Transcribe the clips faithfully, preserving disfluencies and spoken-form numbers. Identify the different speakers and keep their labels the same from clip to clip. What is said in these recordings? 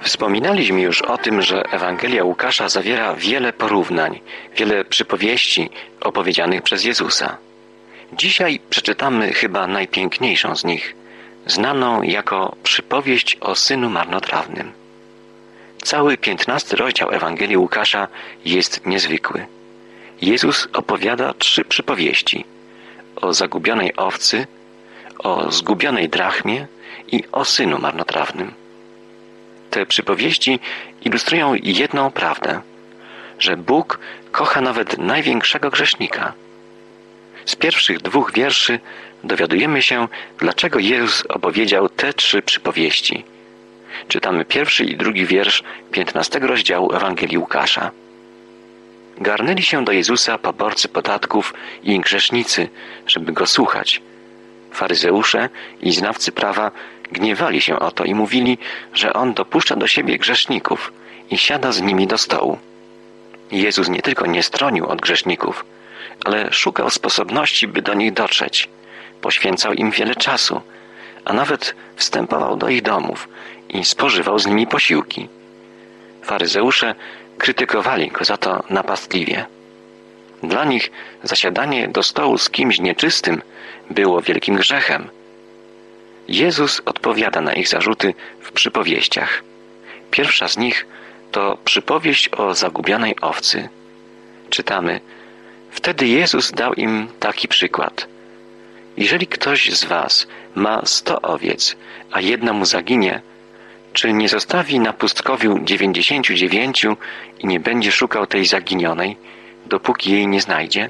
Speaker 1: Wspominaliśmy już o tym, że Ewangelia Łukasza zawiera wiele porównań, wiele przypowieści opowiedzianych przez Jezusa. Dzisiaj przeczytamy chyba najpiękniejszą z nich, znaną jako przypowieść o synu marnotrawnym. Cały piętnasty rozdział Ewangelii Łukasza jest niezwykły. Jezus opowiada trzy przypowieści: o zagubionej owcy, o zgubionej drachmie i o synu marnotrawnym. Te przypowieści ilustrują jedną prawdę, że Bóg kocha nawet największego grzesznika. Z pierwszych dwóch wierszy dowiadujemy się, dlaczego Jezus opowiedział te trzy przypowieści. Czytamy pierwszy i drugi wiersz piętnastego rozdziału Ewangelii Łukasza. Garnęli się do Jezusa poborcy podatków i grzesznicy, żeby Go słuchać. Faryzeusze i znawcy prawa gniewali się o to i mówili, że On dopuszcza do siebie grzeszników i siada z nimi do stołu. Jezus nie tylko nie stronił od grzeszników, ale szukał sposobności, by do nich dotrzeć. Poświęcał im wiele czasu, a nawet wstępował do ich domów i spożywał z nimi posiłki. Faryzeusze krytykowali Go za to napastliwie. Dla nich zasiadanie do stołu z kimś nieczystym było wielkim grzechem. Jezus odpowiada na ich zarzuty w przypowieściach. Pierwsza z nich to przypowieść o zagubionej owcy. Czytamy: Wtedy Jezus dał im taki przykład. Jeżeli ktoś z was ma sto owiec, a jedna mu zaginie, czy nie zostawi na pustkowiu dziewięćdziesięciu dziewięciu i nie będzie szukał tej zaginionej, dopóki jej nie znajdzie?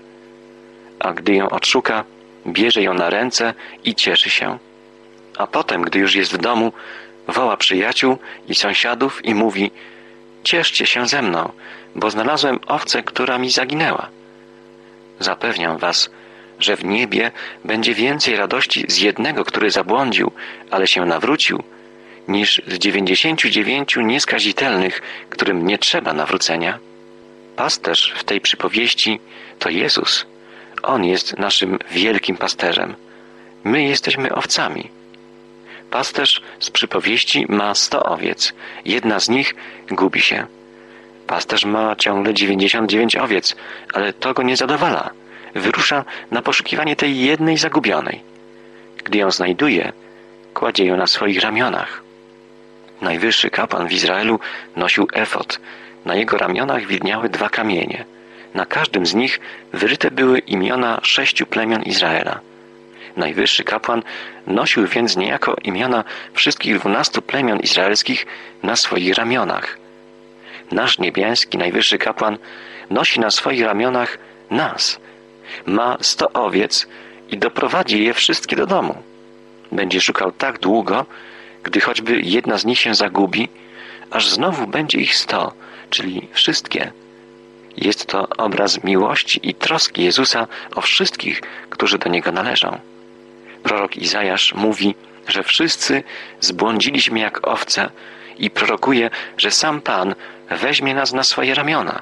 Speaker 1: A gdy ją odszuka, bierze ją na ręce i cieszy się. A potem, gdy już jest w domu, woła przyjaciół i sąsiadów i mówi: Cieszcie się ze mną, bo znalazłem owcę, która mi zaginęła. Zapewniam was, że w niebie będzie więcej radości z jednego, który zabłądził, ale się nawrócił, niż z dziewięćdziesięciu dziewięciu nieskazitelnych, którym nie trzeba nawrócenia. Pasterz w tej przypowieści to Jezus. On jest naszym wielkim pasterzem. My jesteśmy owcami. Pasterz z przypowieści ma sto owiec. Jedna z nich gubi się. Pasterz ma ciągle dziewięćdziesiąt dziewięć owiec, ale to go nie zadowala. Wyrusza na poszukiwanie tej jednej zagubionej. Gdy ją znajduje, kładzie ją na swoich ramionach. Najwyższy kapłan w Izraelu nosił efod. Na jego ramionach widniały dwa kamienie. Na każdym z nich wyryte były imiona sześciu plemion Izraela. Najwyższy kapłan nosił więc niejako imiona wszystkich dwunastu plemion izraelskich na swoich ramionach. Nasz niebiański najwyższy kapłan nosi na swoich ramionach nas. Ma sto owiec i doprowadzi je wszystkie do domu. Będzie szukał tak długo, gdy choćby jedna z nich się zagubi, aż znowu będzie ich sto, czyli wszystkie. Jest to obraz miłości i troski Jezusa o wszystkich, którzy do Niego należą. Prorok Izajasz mówi, że wszyscy zbłądziliśmy jak owce i prorokuje, że sam Pan weźmie nas na swoje ramiona.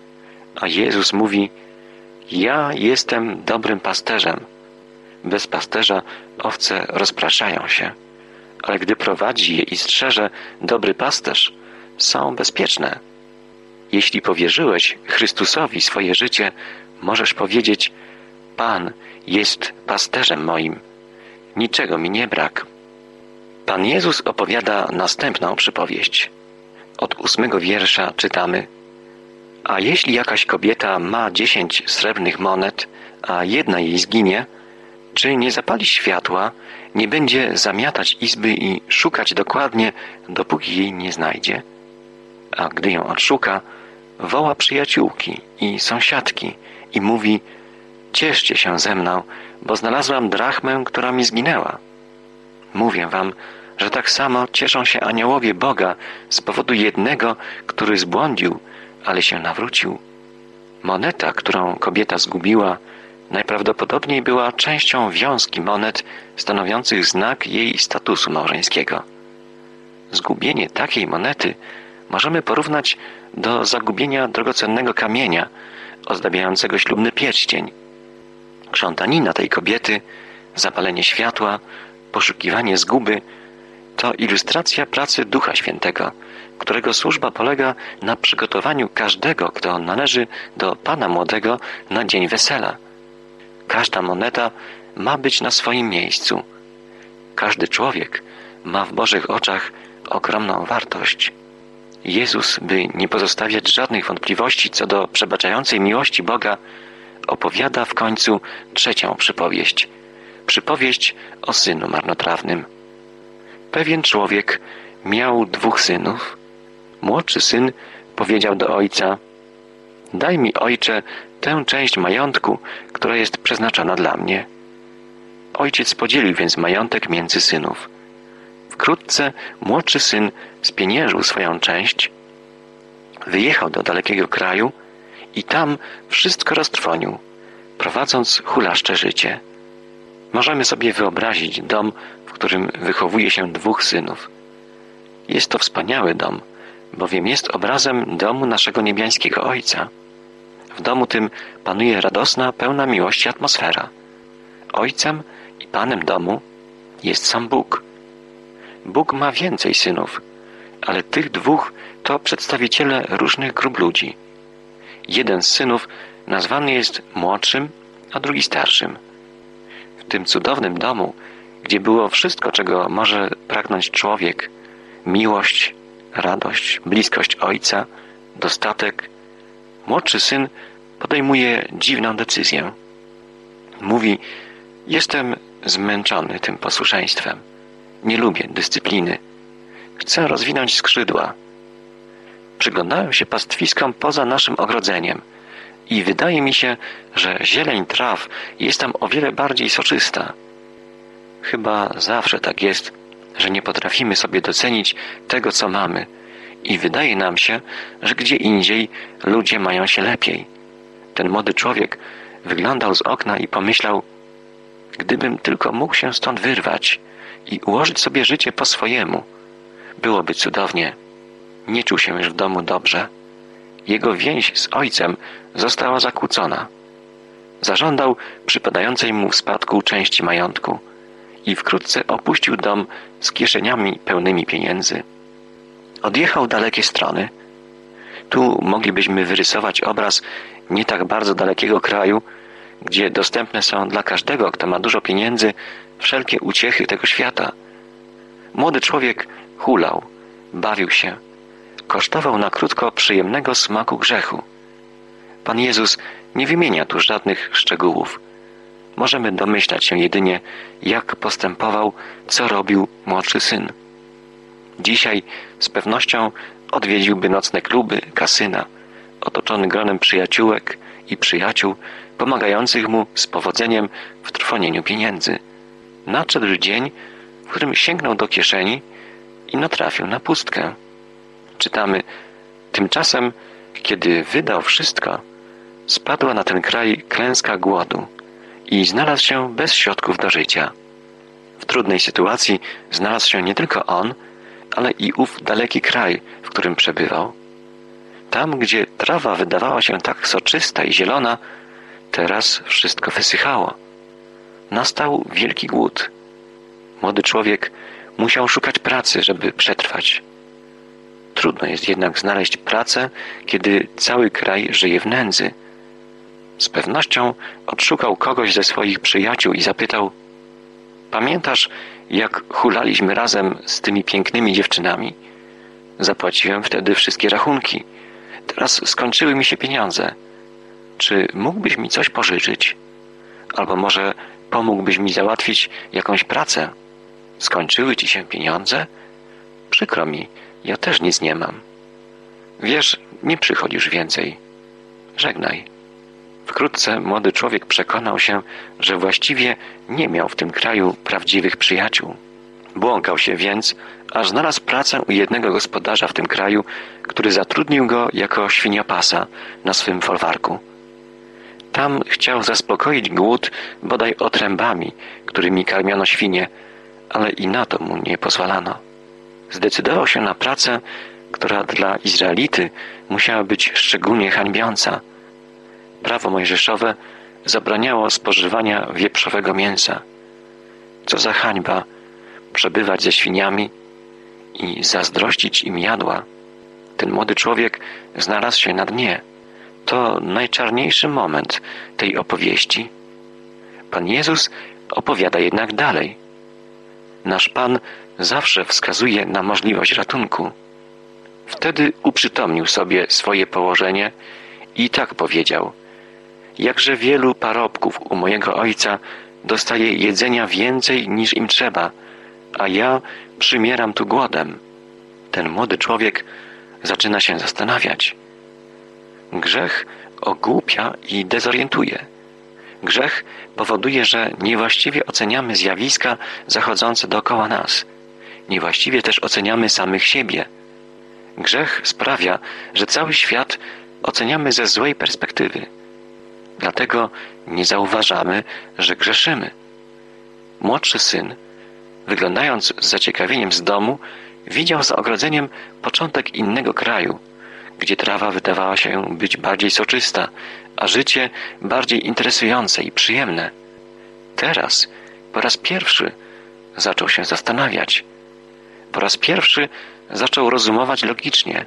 Speaker 1: A Jezus mówi: Ja jestem dobrym pasterzem. Bez pasterza owce rozpraszają się, ale gdy prowadzi je i strzeże dobry pasterz, są bezpieczne. Jeśli powierzyłeś Chrystusowi swoje życie, możesz powiedzieć: Pan jest pasterzem moim. Niczego mi nie brak. Pan Jezus opowiada następną przypowieść. Od ósmego wiersza czytamy: A jeśli jakaś kobieta ma dziesięć srebrnych monet, a jedna jej zginie, czy nie zapali światła, nie będzie zamiatać izby i szukać dokładnie, dopóki jej nie znajdzie? A gdy ją odszuka, woła przyjaciółki i sąsiadki i mówi: Cieszcie się ze mną, bo znalazłam drachmę, która mi zginęła. Mówię wam, że tak samo cieszą się aniołowie Boga z powodu jednego, który zbłądził, ale się nawrócił. Moneta, którą kobieta zgubiła, najprawdopodobniej była częścią wiązki monet stanowiących znak jej statusu małżeńskiego. Zgubienie takiej monety możemy porównać do zagubienia drogocennego kamienia ozdabiającego ślubny pierścień. Krzątanina tej kobiety, zapalenie światła, poszukiwanie zguby To ilustracja pracy Ducha Świętego, którego służba polega na przygotowaniu każdego, kto należy do Pana Młodego na dzień wesela. Każda moneta ma być na swoim miejscu. Każdy człowiek ma w Bożych oczach ogromną wartość. Jezus, by nie pozostawiać żadnych wątpliwości co do przebaczającej miłości Boga, opowiada w końcu trzecią przypowieść. Przypowieść o synu marnotrawnym. Pewien człowiek miał dwóch synów. Młodszy syn powiedział do ojca: daj mi, ojcze, tę część majątku, która jest przeznaczona dla mnie. Ojciec podzielił więc majątek między synów. Wkrótce młodszy syn spieniężył swoją część, wyjechał do dalekiego kraju i tam wszystko roztrwonił, prowadząc hulaszcze życie. Możemy sobie wyobrazić dom, w którym wychowuje się dwóch synów. Jest to wspaniały dom, bowiem jest obrazem domu naszego niebiańskiego Ojca. W domu tym panuje radosna, pełna miłości atmosfera. Ojcem i Panem domu jest sam Bóg. Bóg ma więcej synów, ale tych dwóch to przedstawiciele różnych grup ludzi. Jeden z synów nazwany jest młodszym, a drugi starszym. W tym cudownym domu, gdzie było wszystko, czego może pragnąć człowiek, miłość, radość, bliskość Ojca, dostatek, młodszy syn podejmuje dziwną decyzję. Mówi: jestem zmęczony tym posłuszeństwem. Nie lubię dyscypliny. Chcę rozwinąć skrzydła. Przyglądałem się pastwiskom poza naszym ogrodzeniem i wydaje mi się, że zieleń traw jest tam o wiele bardziej soczysta. Chyba zawsze tak jest, że nie potrafimy sobie docenić tego, co mamy i wydaje nam się, że gdzie indziej ludzie mają się lepiej. Ten młody człowiek wyglądał z okna i pomyślał: gdybym tylko mógł się stąd wyrwać i ułożyć sobie życie po swojemu, byłoby cudownie. Nie czuł się już w domu dobrze. Jego więź z ojcem została zakłócona. Zażądał przypadającej mu w spadku części majątku i wkrótce opuścił dom z kieszeniami pełnymi pieniędzy. Odjechał dalekie strony. Tu moglibyśmy wyrysować obraz nie tak bardzo dalekiego kraju, gdzie dostępne są dla każdego, kto ma dużo pieniędzy, wszelkie uciechy tego świata. Młody człowiek hulał, bawił się, kosztował na krótko przyjemnego smaku grzechu. Pan Jezus nie wymienia tu żadnych szczegółów. Możemy domyślać się jedynie, jak postępował, co robił młodszy syn. Dzisiaj z pewnością odwiedziłby nocne kluby, kasyna, otoczony gronem przyjaciółek i przyjaciół, pomagających mu z powodzeniem w trwonieniu pieniędzy. Nadszedł dzień, w którym sięgnął do kieszeni i natrafił na pustkę. Czytamy: tymczasem, kiedy wydał wszystko, spadła na ten kraj klęska głodu i znalazł się bez środków do życia. W trudnej sytuacji znalazł się nie tylko on, ale i ów daleki kraj, w którym przebywał. Tam, gdzie trawa wydawała się tak soczysta i zielona, teraz wszystko wysychało. Nastał wielki głód. Młody człowiek musiał szukać pracy, żeby przetrwać. Trudno jest jednak znaleźć pracę, kiedy cały kraj żyje w nędzy. Z pewnością odszukał kogoś ze swoich przyjaciół i zapytał: pamiętasz, jak hulaliśmy razem z tymi pięknymi dziewczynami? Zapłaciłem wtedy wszystkie rachunki. Teraz skończyły mi się pieniądze. Czy mógłbyś mi coś pożyczyć? Albo może pomógłbyś mi załatwić jakąś pracę? Skończyły ci się pieniądze? Przykro mi, ja też nic nie mam. Wiesz, nie przychodź już więcej. Żegnaj. Wkrótce młody człowiek przekonał się, że właściwie nie miał w tym kraju prawdziwych przyjaciół. Błąkał się więc, aż znalazł pracę u jednego gospodarza w tym kraju, który zatrudnił go jako świniopasa na swym folwarku. Tam chciał zaspokoić głód bodaj otrębami, którymi karmiono świnie, ale i na to mu nie pozwalano. Zdecydował się na pracę, która dla Izraelity musiała być szczególnie hańbiąca. Prawo mojżeszowe zabraniało spożywania wieprzowego mięsa. Co za hańba przebywać ze świniami i zazdrościć im jadła. Ten młody człowiek znalazł się na dnie. To najczarniejszy moment tej opowieści. Pan Jezus opowiada jednak dalej. Nasz Pan zawsze wskazuje na możliwość ratunku. Wtedy uprzytomnił sobie swoje położenie i tak powiedział: jakże wielu parobków u mojego ojca dostaje jedzenia więcej niż im trzeba, a ja przymieram tu głodem. Ten młody człowiek zaczyna się zastanawiać. Grzech ogłupia i dezorientuje. Grzech powoduje, że niewłaściwie oceniamy zjawiska zachodzące dookoła nas. Niewłaściwie też oceniamy samych siebie. Grzech sprawia, że cały świat oceniamy ze złej perspektywy. Dlatego nie zauważamy, że grzeszymy. Młodszy syn, wyglądając z zaciekawieniem z domu, widział za ogrodzeniem początek innego kraju, gdzie trawa wydawała się być bardziej soczysta, a życie bardziej interesujące i przyjemne. Teraz, po raz pierwszy, zaczął się zastanawiać. Po raz pierwszy zaczął rozumować logicznie.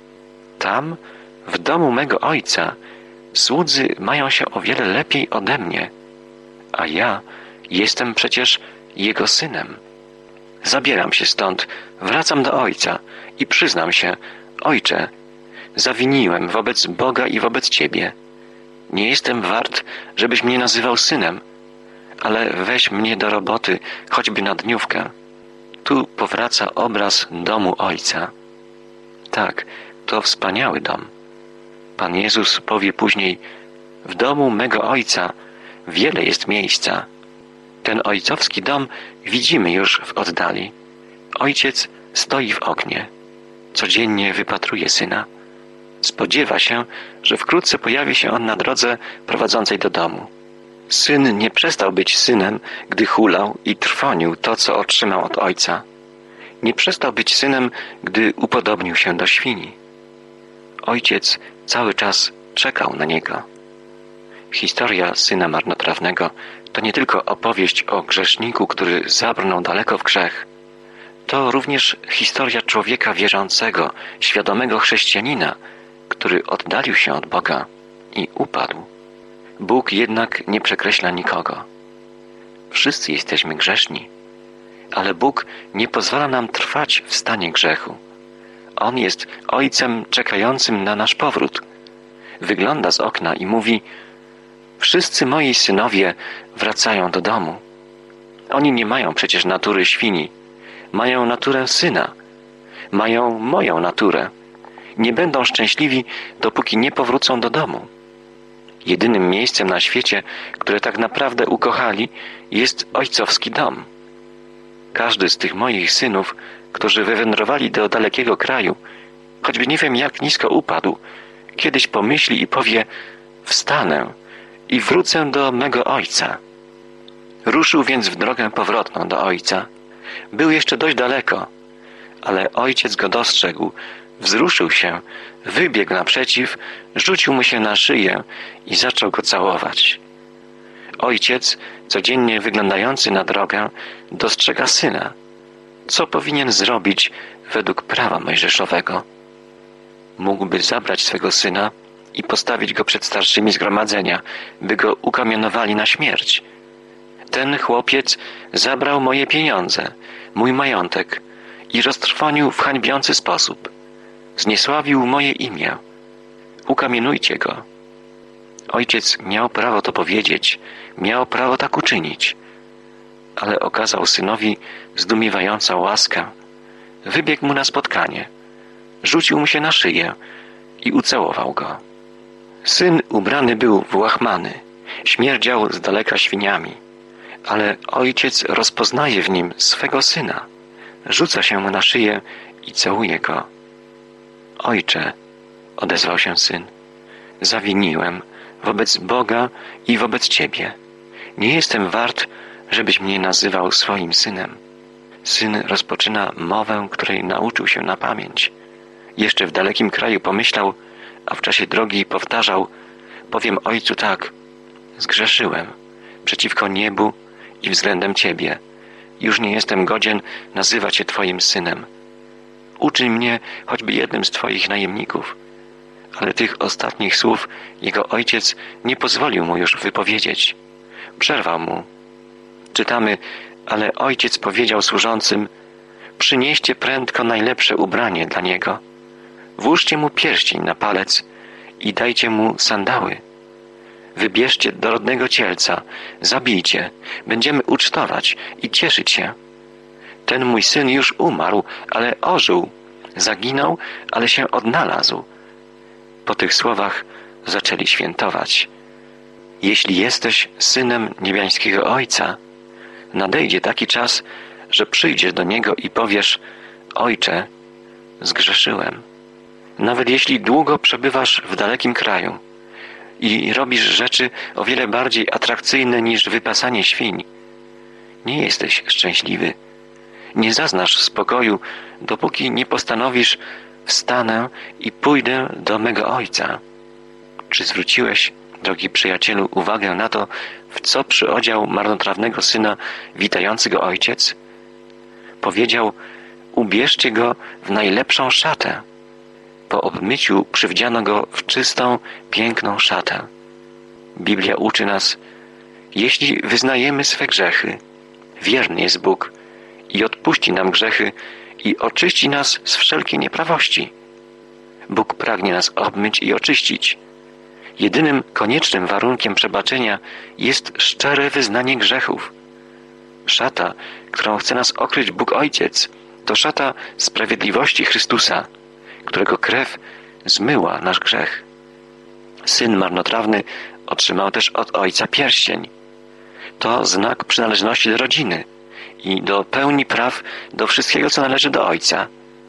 Speaker 1: Tam, w domu mego ojca, słudzy mają się o wiele lepiej ode mnie, a ja jestem przecież jego synem. Zabieram się stąd, wracam do ojca i przyznam się: ojcze, zawiniłem wobec Boga i wobec ciebie. Nie jestem wart, żebyś mnie nazywał synem, ale weź mnie do roboty, choćby na dniówkę. Tu powraca obraz domu ojca. Tak, to wspaniały dom. Pan Jezus powie później: w domu mego ojca wiele jest miejsca. Ten ojcowski dom widzimy już w oddali. Ojciec stoi w oknie. Codziennie wypatruje syna. Spodziewa się, że wkrótce pojawi się on na drodze prowadzącej do domu. Syn nie przestał być synem, gdy hulał i trwonił to, co otrzymał od ojca. Nie przestał być synem, gdy upodobnił się do świni. Ojciec cały czas czekał na niego. Historia syna marnotrawnego to nie tylko opowieść o grzeszniku, który zabrnął daleko w grzech. To również historia człowieka wierzącego, świadomego chrześcijanina, który oddalił się od Boga i upadł. Bóg jednak nie przekreśla nikogo. Wszyscy jesteśmy grzeszni, ale Bóg nie pozwala nam trwać w stanie grzechu. On jest Ojcem czekającym na nasz powrót. Wygląda z okna i mówi: wszyscy moi synowie wracają do domu. Oni nie mają przecież natury świni. Mają naturę syna. Mają moją naturę. Nie będą szczęśliwi, dopóki nie powrócą do domu. Jedynym miejscem na świecie, które tak naprawdę ukochali, jest ojcowski dom. Każdy z tych moich synów, którzy wywędrowali do dalekiego kraju, choćby nie wiem jak nisko upadł, kiedyś pomyśli i powie: wstanę i wrócę do mego ojca. Ruszył więc w drogę powrotną do ojca. Był jeszcze dość daleko, ale ojciec go dostrzegł, wzruszył się, wybiegł naprzeciw, rzucił mu się na szyję i zaczął go całować. Ojciec, codziennie wyglądający na drogę, dostrzega syna. Co powinien zrobić według prawa mojżeszowego? Mógłby zabrać swego syna i postawić go przed starszymi zgromadzenia, by go ukamienowali na śmierć. Ten chłopiec zabrał moje pieniądze, mój majątek i roztrwonił w hańbiący sposób. Zniesławił moje imię. Ukamienujcie go. Ojciec miał prawo to powiedzieć, miał prawo tak uczynić, ale okazał synowi zdumiewającą łaskę. Wybiegł mu na spotkanie, rzucił mu się na szyję i ucałował go. Syn ubrany był w łachmany, śmierdział z daleka świniami, ale ojciec rozpoznaje w nim swego syna, rzuca się mu na szyję i całuje go. Ojcze, odezwał się syn, zawiniłem wobec Boga i wobec Ciebie. Nie jestem wart, żebyś mnie nazywał swoim synem. Syn rozpoczyna mowę, której nauczył się na pamięć. Jeszcze w dalekim kraju pomyślał, a w czasie drogi powtarzał: powiem ojcu tak, zgrzeszyłem przeciwko niebu i względem Ciebie. Już nie jestem godzien nazywać się Twoim synem. uczyń mnie choćby jednym z Twoich najemników. Ale tych ostatnich słów jego ojciec nie pozwolił mu już wypowiedzieć. Przerwał mu. Czytamy, ale ojciec powiedział służącym: przynieście prędko najlepsze ubranie dla niego, włóżcie mu pierścień na palec i dajcie mu sandały. Wybierzcie dorodnego cielca, zabijcie, będziemy ucztować i cieszyć się. Ten mój syn już umarł, ale ożył, zaginął, ale się odnalazł. Po tych słowach zaczęli świętować. Jeśli jesteś synem niebiańskiego Ojca, nadejdzie taki czas, że przyjdziesz do Niego i powiesz: Ojcze, zgrzeszyłem. Nawet jeśli długo przebywasz w dalekim kraju i robisz rzeczy o wiele bardziej atrakcyjne niż wypasanie świń, nie jesteś szczęśliwy. Nie zaznasz spokoju, dopóki nie postanowisz: wstanę i pójdę do mego Ojca. Czy zwróciłeś, drogi przyjacielu, uwagę na to, w co przyodział marnotrawnego syna witający go ojciec? Powiedział: ubierzcie go w najlepszą szatę. Po obmyciu przywdziano go w czystą, piękną szatę. Biblia uczy nas: jeśli wyznajemy swe grzechy, wierny jest Bóg i odpuści nam grzechy i oczyści nas z wszelkiej nieprawości. Bóg pragnie nas obmyć i oczyścić. Jedynym koniecznym warunkiem przebaczenia jest szczere wyznanie grzechów. Szata, którą chce nas okryć Bóg Ojciec, to szata sprawiedliwości Chrystusa, którego krew zmyła nasz grzech. Syn marnotrawny otrzymał też od Ojca pierścień. To znak przynależności do rodziny i do pełni praw do wszystkiego, co należy do Ojca.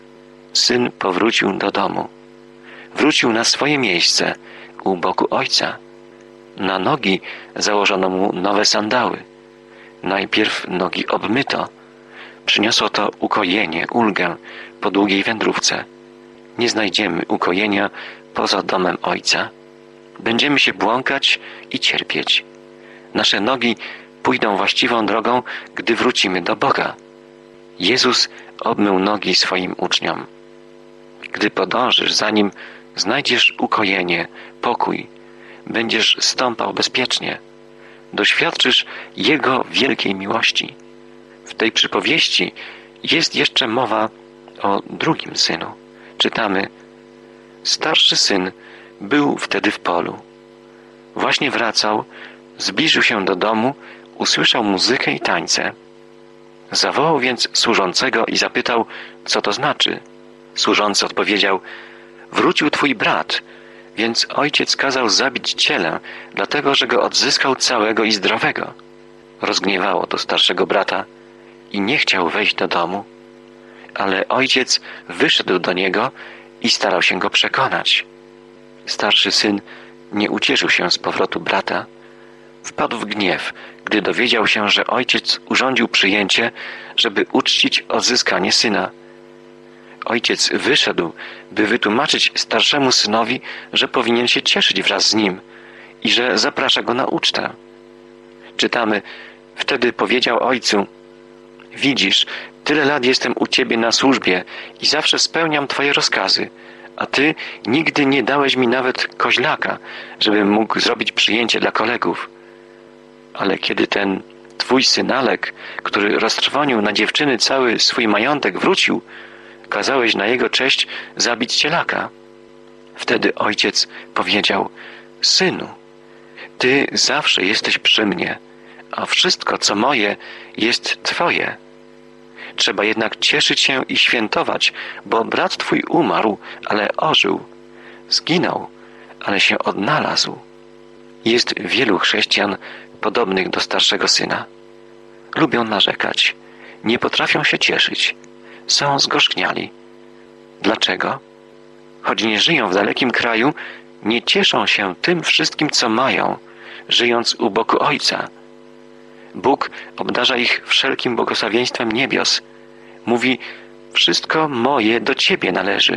Speaker 1: Syn powrócił do domu. Wrócił na swoje miejsce u boku Ojca. Na nogi założono mu nowe sandały. Najpierw nogi obmyto. Przyniosło to ukojenie, ulgę po długiej wędrówce. Nie znajdziemy ukojenia poza domem Ojca. Będziemy się błąkać i cierpieć. Nasze nogi pójdą właściwą drogą, gdy wrócimy do Boga. Jezus obmył nogi swoim uczniom. Gdy podążysz za Nim, znajdziesz ukojenie, pokój. Będziesz stąpał bezpiecznie. Doświadczysz Jego wielkiej miłości. W tej przypowieści jest jeszcze mowa o drugim synu. Czytamy: starszy syn był wtedy w polu. Właśnie wracał, zbliżył się do domu, usłyszał muzykę i tańce. Zawołał więc służącego i zapytał, co to znaczy. Służący odpowiedział: wrócił twój brat, więc ojciec kazał zabić cielę, dlatego że go odzyskał całego i zdrowego. Rozgniewało to starszego brata i nie chciał wejść do domu, ale ojciec wyszedł do niego i starał się go przekonać. Starszy syn nie ucieszył się z powrotu brata. Wpadł w gniew, gdy dowiedział się, że ojciec urządził przyjęcie, żeby uczcić odzyskanie syna. Ojciec wyszedł, by wytłumaczyć starszemu synowi, że powinien się cieszyć wraz z nim i że zaprasza go na ucztę. Czytamy: wtedy powiedział ojcu: widzisz, tyle lat jestem u ciebie na służbie i zawsze spełniam twoje rozkazy, a ty nigdy nie dałeś mi nawet koźlaka, żebym mógł zrobić przyjęcie dla kolegów. Ale kiedy ten twój synalek, który roztrwonił na dziewczyny cały swój majątek, wrócił, kazałeś na jego cześć zabić cielaka. Wtedy ojciec powiedział: synu, ty zawsze jesteś przy mnie, a wszystko, co moje, jest twoje. Trzeba jednak cieszyć się i świętować, bo brat twój umarł, ale ożył. Zginął, ale się odnalazł. Jest wielu chrześcijan podobnych do starszego syna. Lubią narzekać, nie potrafią się cieszyć, są zgorzkniali. Dlaczego? Choć nie żyją w dalekim kraju, nie cieszą się tym wszystkim, co mają, żyjąc u boku Ojca. Bóg obdarza ich wszelkim błogosławieństwem niebios. Mówi: wszystko moje do Ciebie należy.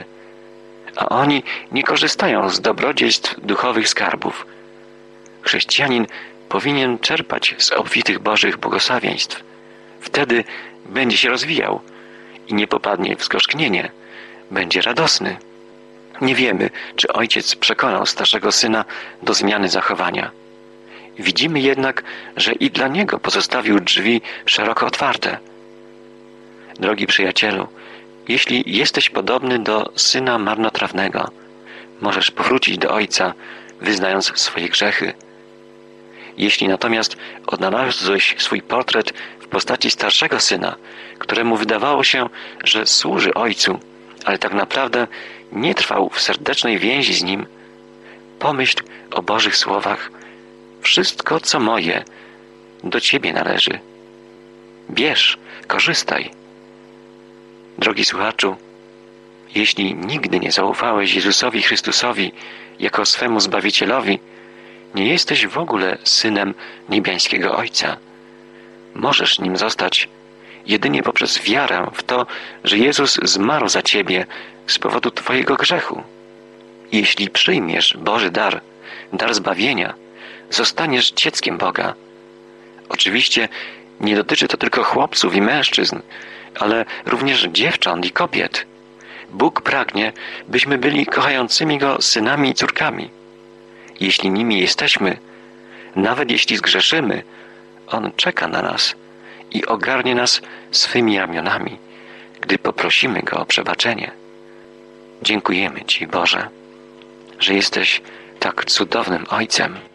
Speaker 1: A oni nie korzystają z dobrodziejstw duchowych skarbów. Chrześcijanin powinien czerpać z obfitych Bożych błogosławieństw. Wtedy będzie się rozwijał i nie popadnie w zgorzknienie, będzie radosny. Nie wiemy, czy ojciec przekonał starszego syna do zmiany zachowania. Widzimy jednak, że i dla niego pozostawił drzwi szeroko otwarte. Drogi przyjacielu, jeśli jesteś podobny do syna marnotrawnego, możesz powrócić do ojca, wyznając swoje grzechy. Jeśli natomiast odnalazłeś swój portret w postaci starszego syna, któremu wydawało się, że służy ojcu, ale tak naprawdę nie trwał w serdecznej więzi z nim, pomyśl o Bożych słowach: wszystko, co moje, do Ciebie należy. Bierz, korzystaj. Drogi słuchaczu, jeśli nigdy nie zaufałeś Jezusowi Chrystusowi jako swemu Zbawicielowi, nie jesteś w ogóle synem niebiańskiego Ojca. Możesz nim zostać jedynie poprzez wiarę w to, że Jezus zmarł za Ciebie z powodu Twojego grzechu. Jeśli przyjmiesz Boży dar, dar zbawienia, zostaniesz dzieckiem Boga. Oczywiście nie dotyczy to tylko chłopców i mężczyzn, ale również dziewcząt i kobiet. Bóg pragnie, byśmy byli kochającymi Go synami i córkami. Jeśli nimi jesteśmy, nawet jeśli zgrzeszymy, On czeka na nas i ogarnie nas swymi ramionami, gdy poprosimy Go o przebaczenie. Dziękujemy Ci, Boże, że jesteś tak cudownym Ojcem.